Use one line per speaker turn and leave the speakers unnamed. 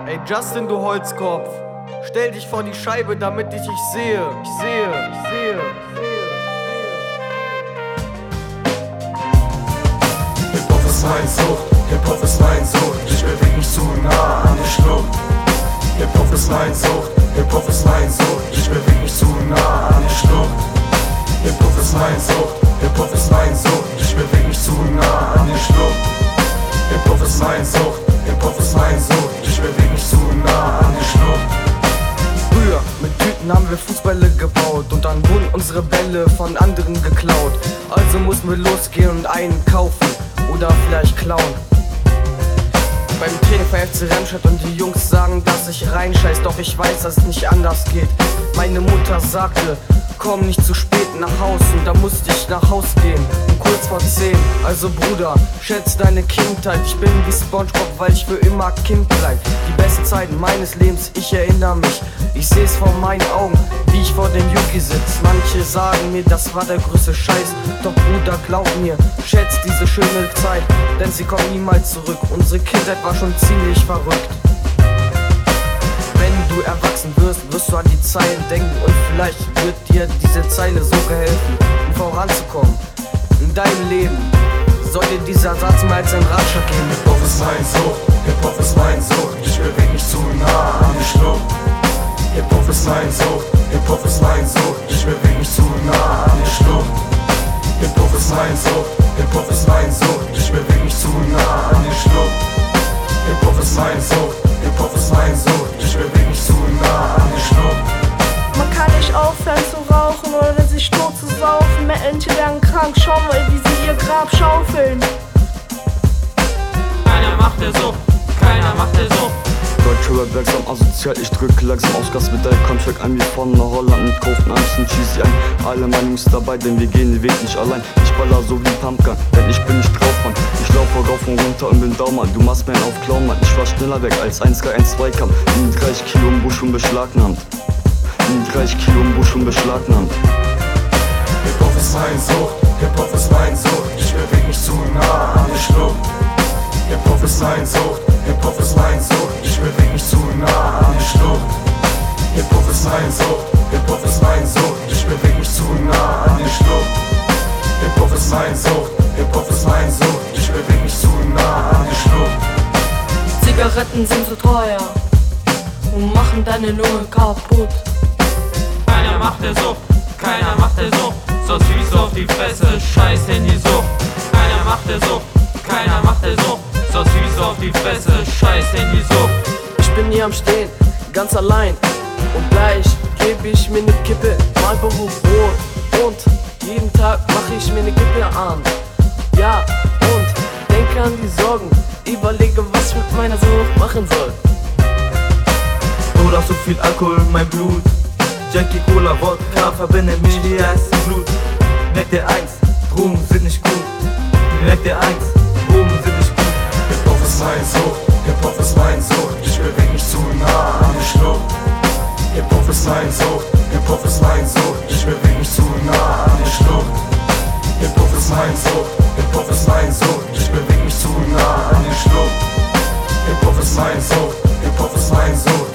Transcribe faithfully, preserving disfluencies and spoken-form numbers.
Ey Justin, du Holzkopf, stell dich vor die Scheibe, damit ich dich sehe. Ich sehe, ich sehe, ich sehe.
Hip-Hop ist mein Sucht, Hip-Hop ist mein Sucht. Ich beweg mich zu nah an die Schlucht. Hip-Hop ist mein Sucht, Hip-Hop ist mein Sucht. Ich beweg mich zu nah an die Schlucht. Hip-Hop ist mein Sucht, Hip-Hop ist mein Sucht. Ich beweg mich zu nah an die Schlucht. Hip-Hop ist mein Sucht, Hip-Hop ist mein Sucht. Ich beweg mich zu nah an die Schlucht.
Früher mit Tüten haben wir Fußbälle gebaut und dann wurden unsere Bälle von anderen geklaut. Also mussten wir losgehen und einen kaufen oder vielleicht klauen. Beim Training für F C Remscheid und die Jungs sagen, dass ich reinscheiß, doch ich weiß, dass es nicht anders geht. Meine Mutter sagte, komm nicht zu spät nach Haus, und da musste ich nach Haus gehen, um kurz vor zehn. Also Bruder, schätz deine Kindheit, ich bin wie SpongeBob, weil ich für immer Kind bleib. Die besten Zeiten meines Lebens, ich erinnere mich, ich seh's vor meinen Augen, wie ich vor dem Yugi sitz. Manche sagen mir, das war der größte Scheiß, doch Bruder, glaub mir, schätz diese schöne Zeit, denn sie kommt niemals zurück. Unsere Kindheit war schon ziemlich verrückt. Wenn du erwachsen wirst, wirst du an die Zeilen denken und vielleicht wird dir diese Zeile so geholfen, um voranzukommen in deinem Leben. Soll dir dieser Satz mal als ein Ratschlag geben.
Hip-Hop ist mein Sucht, Hip-Hop ist mein Sucht. Ich beweg mich zu nah an die Schlucht. Hip-Hop ist mein Sucht, Hip-Hop ist mein Sucht. Ich beweg mich zu nah an die Schlucht. Hip-Hop ist mein Sucht, Hip-Hop ist mein Sucht. Ich beweg mich zu nah an die Schlucht. Hip-Hop ist mein Sucht, Hip-Hop ist mein Sucht. Ich beweg mich zu nah an die Schlucht.
Man kann nicht aufhören zu rauchen oder sich tot zu saufen. Menschen werden krank, schau mal, wie sie ihr Grab schaufeln.
Keiner macht der Sucht, keiner macht der Sucht.
Deutsche Rap wirksam asozial, ich drücke langsam aus Gas mit deinem Contract ein wie von nach Holland und kaufen ein bisschen Cheesy ein. Alle meine Jungs dabei, denn wir gehen den Weg nicht allein. Ich baller so wie Pumpgun, denn ich bin nicht drauf, Mann. Ich laufe rauf und runter und bin Daumann. Du machst mir einen auf Clown, Mann. Ich war schneller weg als eins K eins zwei Kampf. Mit dreißig Kilo im Busch und beschlagnahmt. Mit dreißig Kilo im Busch und beschlagnahmt.
Hip-Hop ist mein Sucht, Hip-Hop ist mein Sucht. Ich beweg mich zu nah an die Schlucht. Hip-Hop ist mein Sucht, Hip-Hop ist mein Sucht. Ich beweg mich zu nah an die Schlucht. Hip-Hop ist mein Sucht, Hip-Hop ist mein Sucht. Ich beweg mich zu nah an die Schlucht. Hip-Hop ist mein Sucht, Hip-Hop ist mein Sucht. Ich beweg mich zu nah an die Schlucht.
Zigaretten sind zu teuer und machen deine Lunge kaputt.
Keiner macht der Sucht, keiner macht der Sucht. Sonst fliegst du auf die Fresse, scheiß in die Sucht. Keiner macht der Sucht, keiner macht der Sucht. Sonst fliegst du auf die Fresse, scheiß in die Sucht.
Ich bin hier am Stehen, ganz allein, und gleich geb ich mir ne Kippe, Marlboro Rot, und jeden Tag mach ich mir ne Kippe an. Ja, und denke an die Sorgen, überlege, was ich mit meiner Sucht machen soll.
Oder zu viel Alkohol in mein Blut. Jackie, Cola, Wodka verbindet mich wie Eis und Blut. Merk dir eins, Drogen sind nicht gut. Merk dir eins, Drogen sind nicht gut.
Hip-Hop ist mein Sucht, Hip-Hop ist mein Sucht. Ich beweg mich zu nah an die Schlucht. Hip-Hop ist mein Sucht, Hip-Hop ist mein Sucht. Ich beweg mich zu nah an die Schlucht. Hip-Hop ist mein Sucht, Hip-Hop ist mein Sucht. Ich beweg mich zu nah an die Schlucht. Hip-Hop ist mein Sucht, Hip-Hop ist mein Sucht.